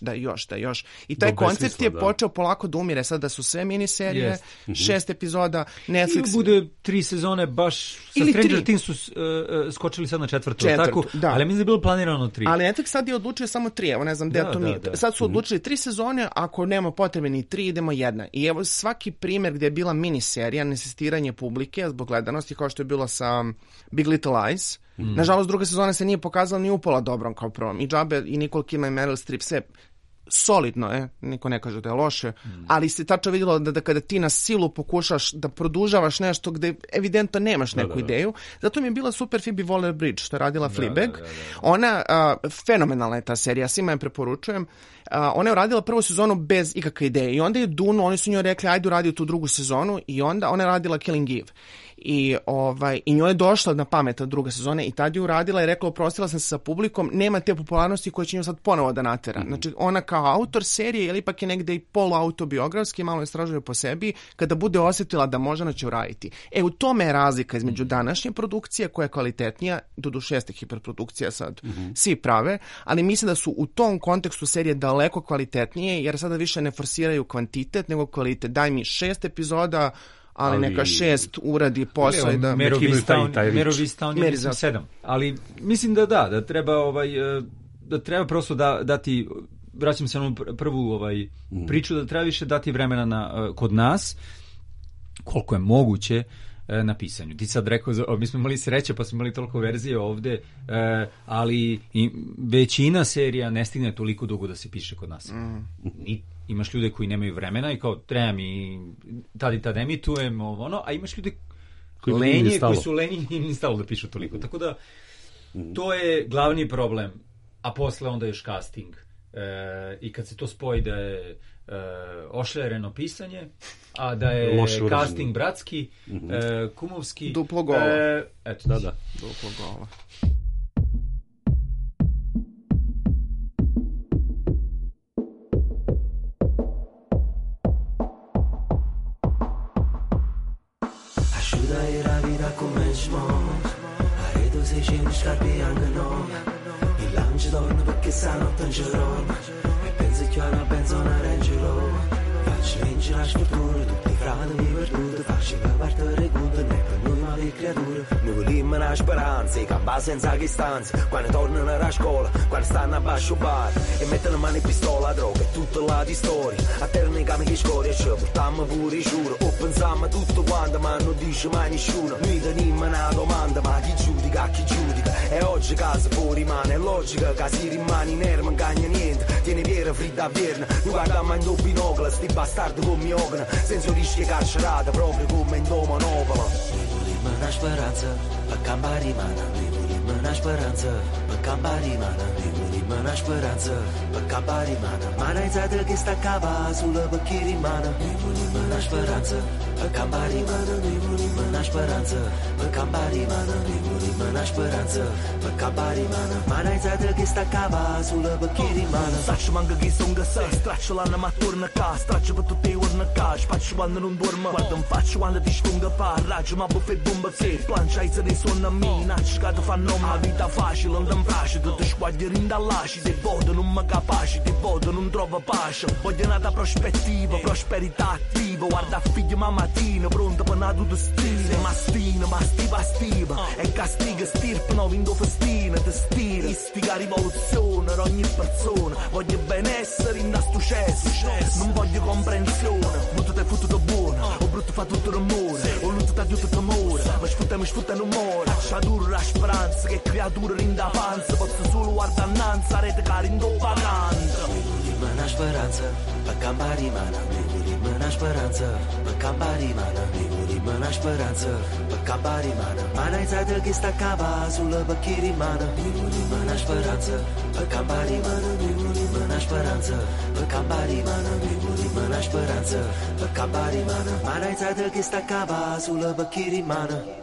još. I taj koncept je počeo polako da umire. Sad da su sve miniserije, 6 epizoda, Netflix... Ili bude 3 sezone, baš sa Stranger Things su skočili sad na četvrtu. Tako, ali mislim da je bilo planirano 3. Ali Netflix sad je odlučio samo 3, evo ne znam gde to mi... Sad su odlučili 3 sezone, ako nema potrebe ni 3, idemo 1. I evo svaki primjer gdje je bila miniserija, nesistiranje publike zbog gledanosti, kao što je bilo sa Big Little Lies. Nažalost, druga sezona se nije pokazala ni upola dobrom kao prvom. I Džabe i Nicole Kidman i Meryl Streep sve solidno, niko ne kaže da je loše, ali se tačno vidjelo da kada ti na silu pokušaš da produžavaš nešto gde evidentno nemaš neku ideju. Zato mi je bila super Phoebe Waller-Bridge što je radila Fleabag. Ona, fenomenalna je ta serija, svima je preporučujem. Ona je radila prvu sezonu bez ikakve ideje i onda je Dunu, oni su njoj rekli ajde uradi tu drugu sezonu i onda ona je radila Killing Eve. I njoj je došla na pamet druga sezone i tad je uradila i rekla oprostila sam se sa publikom, nema te popularnosti koje će nju sad ponovo da natera. Znači ona kao autor serije, ili ipak je negde i poluautobiografski, malo istražuje po sebi, kada bude osjetila da može, ona će uraditi. U tome je razlika između današnje produkcije koja je kvalitetnija, doduše 6 hiperprodukcija sad svi prave, ali mislim da su u tom kontekstu serije daleko daleko kvalitetnije, jer sada više ne forsiraju kvantitet, nego kvalitet. Daj mi 6 epizoda, ali neka 6 uradi posao i da... Merovistown je 7. Ali mislim da treba prosto dati, vraćam se na onu prvu priču, da treba više dati vremena kod nas, koliko je moguće, na pisanju. Ti sad rekao, mi smo imali sreće pa smo imali toliko verzije ovde, ali većina serija ne stigne toliko dugo da se piše kod nas. Imaš ljude koji nemaju vremena i kao treba mi tad emitujem a imaš ljude koji su lenji i im stalo da pišu toliko. Tako da to je glavni problem, a posle onda još casting. I kad se to spoji da je ošlereno pisanje, a da je casting bratski, kumovski, duplo gola. Eto, da. Duplo gola. Asciuga era vita come smog, a redo se scende scarpe anche no, il lancio torna perché stanotte non c'è roba, e penso che ora penso una reggerò, faccio vincere la sfortuna, tutti i frati mi perdute, faccio la parte recuta, ne per noi ma le creature, noi vogliamo una speranza, i campa senza che stanza, quando tornano alla scuola, quando stanno a basso bar, e mettono mano in pistola, droga e tutta la di storia, a terra i cami che scoria, ci portiamo pure i giuro, o pensiamo tutto quanto, ma non dice mai nessuno, noi teniamo una domanda, ma chi giudica, e oggi casa fuori rimane, è logica che si rimane in erma, non cagna niente, tiene piera fritta a vierna, noi guardiamo in binocolo, sti bastardi come ogna, senza rischi carcerata, proprio come in Domanopolo. Noi vogliamo una speranza, per cambiare rimane, noi vogliamo una speranza, per cambiare rimane, noi vogliamo una speranza, per cambiare rimane, ma non sai che sta cava sulla perché rimane, noi vogliamo una speranza, per cambiare rimane, noi vogliamo una speranza, per cambiare rimane, noi vogliamo una speranza, per cambiare rimane, ma non sai che sta cava sulla perché rimane. Sacci manca che sono che sei, straccio l'anno ma torna a casa, straccio per tutti i giorni a casa, faccio quando non dormo, guarda in faccia quando ti sponga pa, raggio ma buffe bomba che, plancia i seri suona a me, nasci che ti fanno una vita facile, non ti piace, tutti squaglieri in dall'asci, ti voto non mi capaci, ti voto non trovo pace, voglio nata prospettiva, prosperità attiva, guarda figlio ma mattina, pronto per una tua stile, mastina, ma stiva, e castiga stirpe, no vinto festina, ti stira, istiga rivoluzione, per ogni persona, voglio benessere in da successo, non voglio comprensione, brutto te fottuto buono, o brutto fa tutto rumore, o lutto ti aiuta t'amore, ma sfutta l'umore, c'ha dura la speranza, che creatura in da panza, posso solo guardare innanzi, rete cari in do vacanza. Noi vogliamo una speranza, per cambiare rimane, noi vogliamo una speranza, per cambiare rimane, noi vogliamo una speranza, per cambiare rimane, ma non sai che sta cava sulla perché rimane, noi vogliamo una speranza, per cambiare rimane, noi vogliamo una speranza, per cambiare rimane, noi vogliamo una speranza, per cambiare rimane, ma non sai che sta cava sulla perché rimane.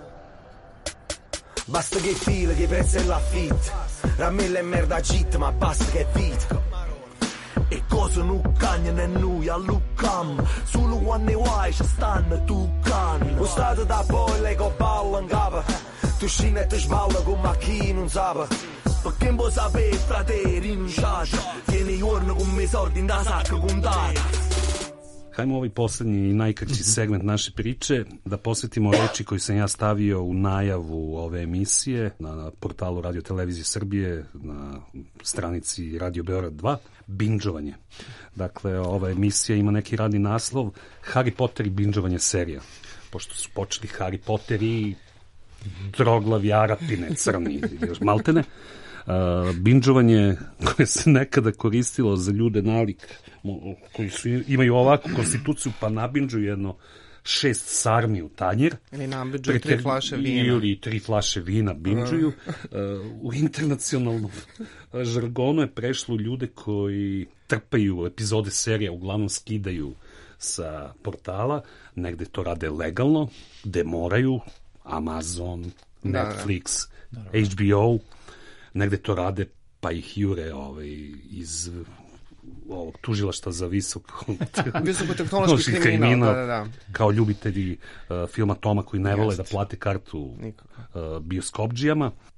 Basta che fila, che prezzo è l'affitto, ramella e merda git, ma basta che vita. E cosa non cagnano e noi alluccam, solo quando vuoi ci stanno tu can. Lo stato da poi le con palla in capo, tu scina e ti sballa come chi non sa. Perché non può sapere, frate, rinunciate, tieni i giorni con me soldi in da sacca contata. Hajmo ovaj poslednji i najkraći segment naše priče da posvetimo reči koju sam ja stavio u najavu ove emisije na portalu Radio Televizije Srbije, na stranici Radio Beograd 2, binđovanje. Dakle, ova emisija ima neki radni naslov Harry Potter i binđovanje serija. Pošto su počeli Harry Potter i droglavi Arapine, crni, maltene. Binđovanje koje se nekada koristilo za ljude nalik koji imaju ovakvu konstituciju pa nabinđuju jedno 6 sarmi u tanjir ili nabinđuju 3 flaše vina ili 3 flaše vina binđuju. U internacionalnom žargonu je prešlo ljude koji trpaju epizode serija, uglavnom skidaju sa portala, negde to rade legalno, gde moraju, Amazon, Netflix, HBO, negde to rade pa ih jure iz ovog tužilaštva za visokotehnološki kriminal, kao ljubitelji filma Toma koji ne vole da plate kartu bioskopdžijama.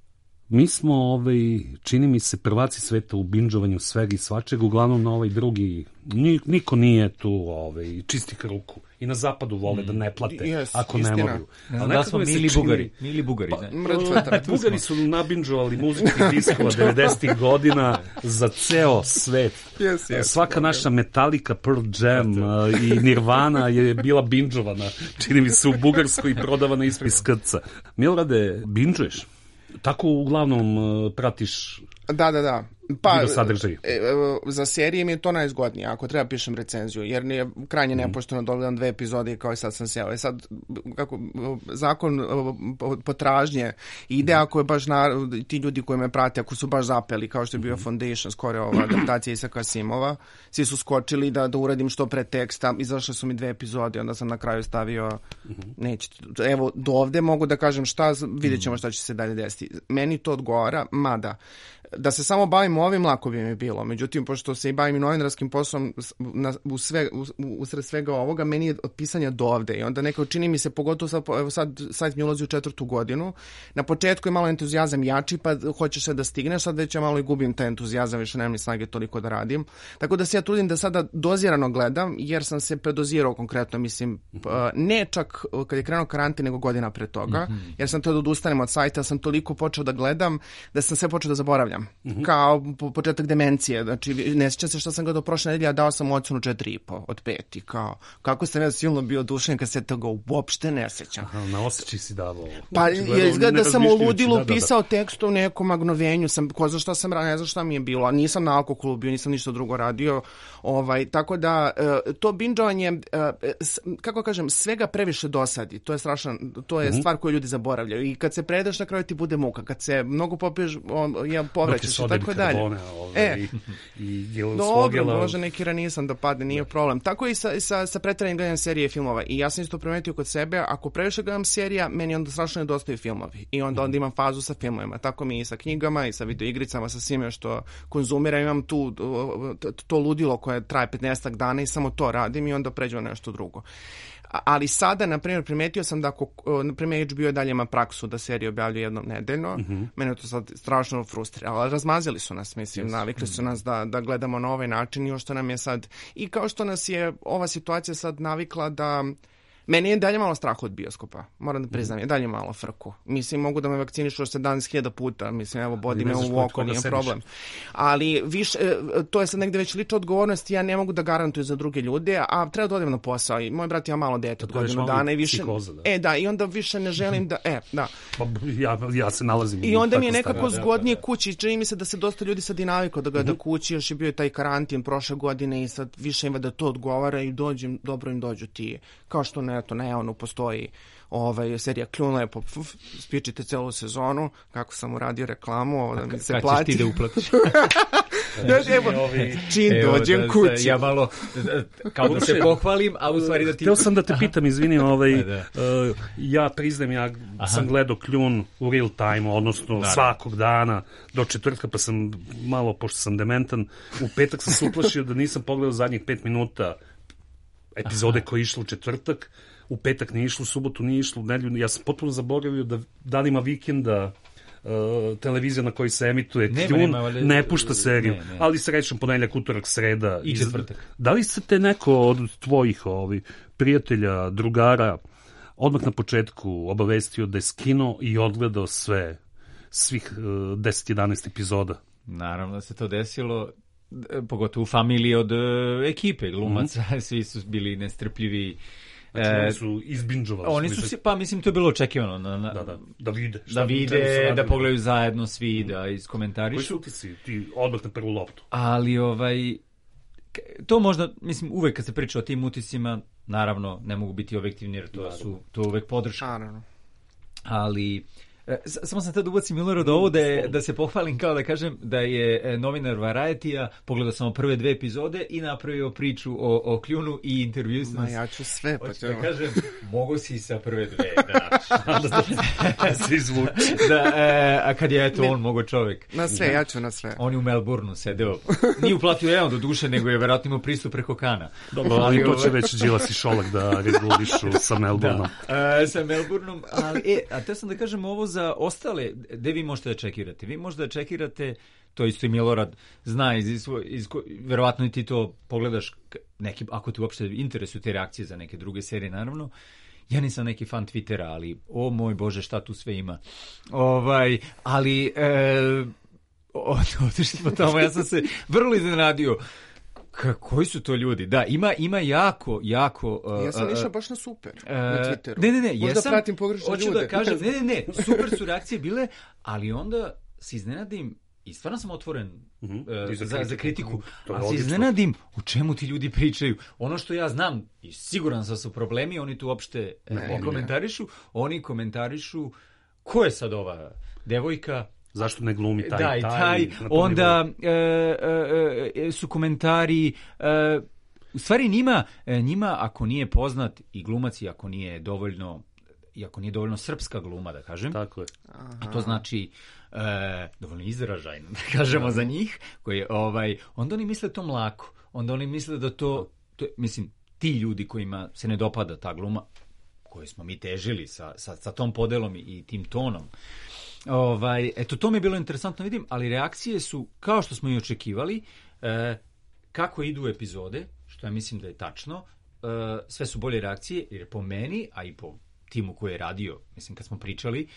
Mi smo, čini mi se, prvaci sveta u binđovanju svega i svačega, uglavnom na ovaj drugi, niko nije tu čistih ruku. I na zapadu vole da ne plate, ako ne mogu. Da smo mili Bugari. Bugari su nabinđovali muzički diskova 90-ih godina za ceo svet. Svaka naša Metallica, Pearl Jam i Nirvana je bila binđovana, čini mi se, u Bugarskoj i prodavana ispred skrca. Milorade, binđuješ? Tako uglavnom pratiš... Da. Pa, za serije mi je to najzgodnije, ako treba pišem recenziju, jer je krajnje nepošteno da gledam 2 epizode i kao i sad sam sjeo. Sad, kako zakon potražnje ide, ako je baš ti ljudi koji me prate, ako su baš zapeli, kao što je bio Foundation, skoro ova adaptacija Isaka Asimova, svi su skočili da uradim što pre teksta, izašle su mi 2 epizode, onda sam na kraju stavio, evo, do ovde mogu da kažem šta, vidjet ćemo šta će se dalje desiti. Meni to odgovara, mada, da se samo bavim ovim, lako bi mi bilo. Međutim, pošto se i bavim i novinarskim poslom usred svega ovoga, meni je od pisanja do ovde. I onda neko čini mi se, pogotovo sad sajt mi ulazi u 4. godinu, na početku je malo entuzijazam jači, pa hoćeš sve da stigneš, sad već ja malo i gubim taj entuzijazam, više nemam ni snage toliko da radim. Tako da se ja trudim da sada dozirano gledam, jer sam se predozirao konkretno, mislim, ne čak kad je krenuo karantin, nego godina pre toga, jer sam to da odustanem od sajta, sam toliko počeo da gledam, da sam sve počeo da zaboravljam. Kao početak demencije, znači ne sjećam se što sam gledao prošle nedelje, a dao sam ocenu 4,5 od 5 i kao, kako sam ja silno bio odušen kad se toga uopšte ne sjećam. Na osjećaj si davao. Pa izgleda da sam u ludilu pisao tekst u nekom magnovenju, ko zna šta sam radio, ne znam šta mi je bilo, a nisam na alkoholu bio, nisam ništa drugo radio, tako da to binđovanje, kako kažem, svega previše dosadi, to je strašno, to je stvar koju ljudi zaboravljaju i kad se predaš na kraju ti bude muka, kad se mnogo popiješ, povraćaš i tako dalje. Dobro, može neki ranisan da padne, nije problem. Tako i sa pretjeranim gledanjem serije i filmova. I ja sam isto primetio kod sebe, ako previše gledam serija, meni onda strašno nedostaju filmovi. I onda imam fazu sa filmovima. Tako mi i sa knjigama i sa videoigricama, sa svime što konzumiram. Imam tu to ludilo koje traje 15 dana i samo to radim i onda pređem na nešto drugo. Ali sada, na primjer, primetio sam da ako, na primjer, HBO dalje ima praksu da serije objavljaju jednom nedeljno, mene to sad strašno frustrira, ali razmazili su nas, mislim, navikli su nas da gledamo na ovaj način i još što nam je sad, i kao što nas je ova situacija sad navikla da... Meni je dalje malo strah od bioskopa, moram da priznam, je dalje malo frku. Mislim, mogu da me vakcinišu 17.000 puta, mislim, evo, bodi me u oko, nije problem. Ali, više, to je sad negde već lična odgovornost, ja ne mogu da garantuju za druge ljude, a treba da odem na posao i moj brat ima malo dete od godinu dana i više... Psikoza, da. I onda više ne želim da... Da. Pa, ja se nalazim... I onda mi je nekako zgodnije kući, čini mi se da se dosta ljudi sad i naviklo da gleda kući, još je bio taj karantin prošle godine i sad više ima da to odgovara i dobro im dođu ti, kao što ne, eto, na Eonu postoji serija Kljun lepo, spičite celu sezonu, kako sam uradio reklamu, da mi se plati. Kad ćeš ti da uplatiš? Čim dođem kući. Ja malo, kao da se pohvalim, a u stvari da ti... Htio sam da te pitam, izvini, ja priznam, ja sam gledao Kljun u real time, odnosno svakog dana do četvrtka, pa sam malo, pošto sam dementan, u petak sam se uplašio da nisam pogledao zadnjih 5 minuta epizode koje je išlo u četvrtak, u petak nije išlo, u subotu nije išlo, u nedelju. Ja sam potpuno zaboravio da danima vikenda televizija na kojoj se emituje Kljun ne pušta seriju, ali srećom ponedeljak, utorak, sreda i četvrtak. Da li se te neko od tvojih prijatelja, drugara odmah na početku obavestio da je skinuo i odgledao svih 10-11 epizoda? Naravno da se to desilo, pogotovo u familiji od ekipe glumaca, svi su bili nestrpljivi. Znači, oni su izbinđovali. Oni su, pa mislim, to je bilo očekivano. Da vide. Da pogledaju zajedno svi, da iskomentarišu. Koji su utisci? Ti odmah na prvu loptu. Ali, to možda, mislim, uvek kad se priča o tim utiscima, naravno, ne mogu biti objektivni, jer to uvek podrška. Naravno. Ali... Samo sam tada ubacim Milorad ovo da se pohvalim, kao da kažem da je novinar Variety-a pogledao samo prve 2 epizode i napravio priču o Kljunu i intervju sam. Ja ću sve, pa ćemo. Da kažem, mogu si sa prve 2, da se izvuči. A kad je on mogo čovjek. Na sve, ja ću na sve. On je u Melbourneu sedeo. Nije uplatio jedan do duše, nego je verovatno imao pristup preko kana. Dobro, ali to će već Đilas i Šolak da regulišu sa Melbourneom. Sa Melbourneom, ali, a te sam da kažem ovo za ostale, gde vi možete da čekirate? Vi možete da čekirate, to isto i Milorad zna, verovatno i ti to pogledaš, ako ti uopšte interesuju te reakcije za neke druge serije, naravno. Ja nisam neki fan Twittera, ali o moj Bože, šta tu sve ima. Ali otišli smo tamo, ja sam se vrlo iznenadio. Koji su to ljudi? Da, ima jako... ja sam išao baš na super na Twitteru. Ne, možda pratim pogrešne ljude. Hoću da kažem, ne, super su reakcije bile, ali onda se iznenadim i stvarno sam otvoren za kritiku, ali se iznenadim u čemu ti ljudi pričaju. Ono što ja znam, i siguran sam su problemi, oni tu uopšte ne komentarišu, oni komentarišu ko je sad ova devojka, zašto ne glumi taj. Da, i taj. Onda su komentari, u stvari njima ako nije poznat i glumac i ako nije dovoljno srpska gluma, da kažem. Tako je. A to znači dovoljno izražajno, da kažemo za njih, onda oni misle to mlako. Onda oni misle da to mislim, ti ljudi kojima se ne dopada ta gluma, koje smo mi težili sa tom podelom i tim tonom, eto, to mi je bilo interesantno, vidim, ali reakcije su, kao što smo i očekivali, kako idu epizode, što ja mislim da je tačno, sve su bolje reakcije, jer po meni, a i po timu koji je radio, mislim, kad smo pričali,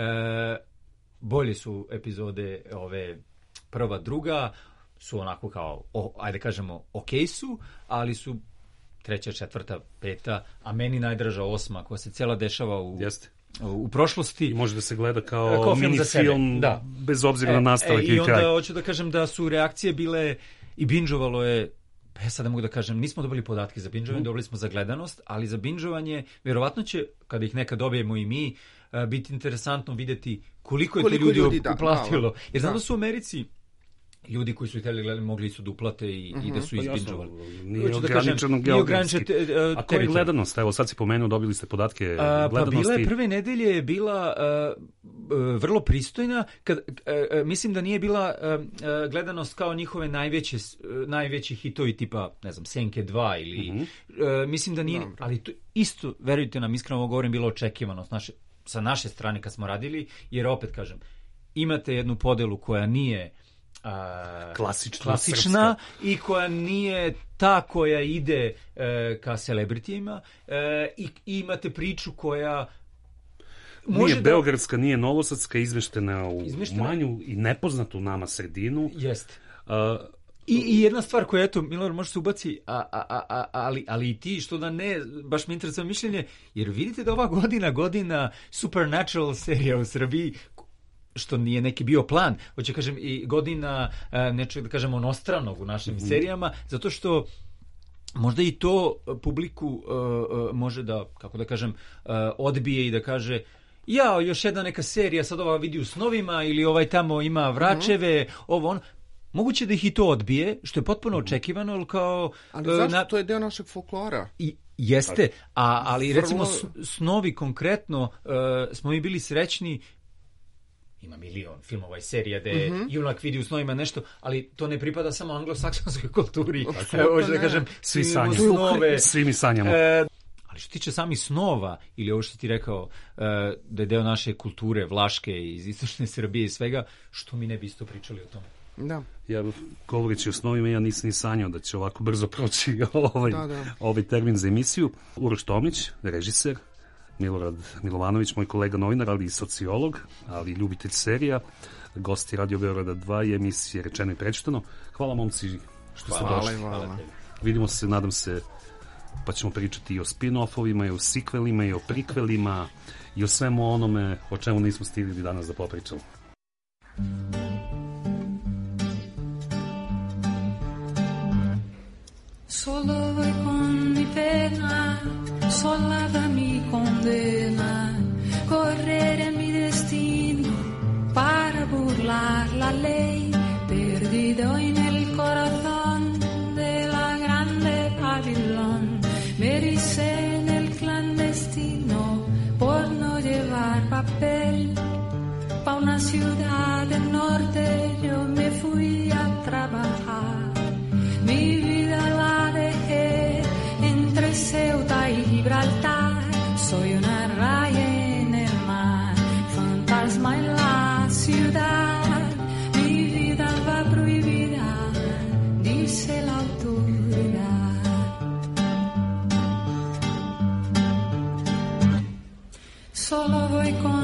bolje su epizode ove prva, druga, su onako kao, ajde kažemo, okej su, ali su treća, četvrta, peta, a meni najdraža 8, koja se cijela dešava u prošlosti. I može da se gleda kao mini film, bez obzira na nastavak i kraj. I onda hoću da kažem da su reakcije bile i binžovalo je, sad ne mogu da kažem, nismo dobili podatke za binžovanje, dobili smo za gledanost, ali za binžovanje, vjerovatno će, kada ih nekad dobijemo i mi, biti interesantno vidjeti koliko je to ljudi uplatilo. Jer znam da su u Americi ljudi koji su htjeli gledati mogli su da uplate i da su izbinđovali. Nije ograničeno geografski. A koja je gledanost? Evo sad si pomenuo, dobili ste podatke gledanosti. Pa bila prve nedelje je bila vrlo pristojna. Mislim da nije bila gledanost kao njihove najveći hitovi tipa, ne znam, Senke 2 ili... Mislim da nije... Ali to isto, verujte nam, iskreno govorim, bilo očekivano sa naše strane kad smo radili, jer opet kažem, imate jednu podelu koja nije klasična i koja nije ta koja ide ka celebritijima i imate priču koja nije beogradska, nije novosadska, izmeštena u manju i nepoznatu nama sredinu. Jeste. I jedna stvar koja, eto, Milor, može se ubaci, ali i ti, što da ne, baš mi interesuje mišljenje, jer vidite da ova godina Supernatural serija u Srbiji, što nije neki bio plan, hoće kažem i godina nečeg da kažemo onostranog u našim serijama, zato što možda i to publiku može da, kako da kažem, odbije i da kaže još jedna neka serija, sad ova vidi u snovima ili ovaj tamo ima vračeve, ovo on. Moguće da ih i to odbije, što je potpuno očekivano, ali kao... Ali zašto? To je deo našeg folklora. Jeste, ali recimo snovi konkretno, smo mi bili srećni. Ima milion filmova i serija gde junak vidi u snovima nešto, ali to ne pripada samo anglosaksonskoj kulturi. Hoću da kažem, svi mi sanjamo. Ali što tiče samih snova, ili ovo što ti rekao, da je deo naše kulture, Vlaške, iz istočne Srbije i svega, što mi ne bi isto pričali o tome? Da. Ja, govoreći o snovima, ja nisam ni sanjao da će ovako brzo proći ovaj termin za emisiju. Uroš Tomić, režiser, Milorad Milovanović, moj kolega novinar, ali i sociolog, ali i ljubitelj serija, gosti Radio Beograda 2 i emisije Rečeno i prečitano. Hvala, momci, što ste došli. Hvala. Vidimo se, nadam se, pa ćemo pričati i o spin-offovima, i o sikvelima, i o prikvelima, i o svemu onome o čemu nismo stigli danas da popričamo. Solo voy con mi pena, sola mi condena, correr en mi destino para burlar la ley, perdido en el corazón de la grande Babilón, me ericé en el clandestino por no llevar papel, pa una ciudad del norte yo me fui a trabajar, mi vida la dejé entre Ceuta y Gibraltar, soy una raya en el mar, fantasma Solo voy con